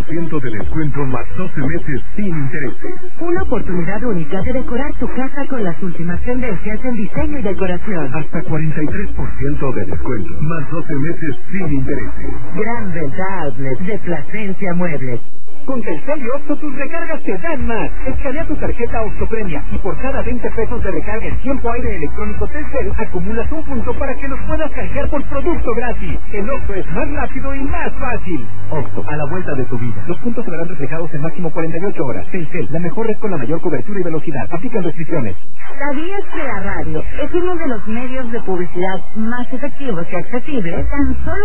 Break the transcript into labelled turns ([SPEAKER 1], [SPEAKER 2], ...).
[SPEAKER 1] 30% de descuento más 12 meses sin intereses.
[SPEAKER 2] Una oportunidad única de decorar tu casa con las últimas tendencias en diseño y decoración.
[SPEAKER 1] Hasta 43% de descuento más 12 meses sin intereses.
[SPEAKER 2] Gran Venta Outlet de Plasencia Muebles.
[SPEAKER 3] Con Telcel y Oxxo tus recargas te dan más. Escanea tu tarjeta Oxxo Premia y por cada 20 pesos de recarga en tiempo aire electrónico Telcel acumulas un punto para que los puedas canjear por producto gratis. El Oxxo es más rápido y más fácil. Oxxo, a la vuelta de tu vida. Los puntos se verán reflejados en máximo 48 horas. Telcel, la mejor red con la mayor cobertura y velocidad. Aplican restricciones.
[SPEAKER 2] ¿Sabías que la radio es uno de los medios de publicidad más efectivos y accesibles? Tan solo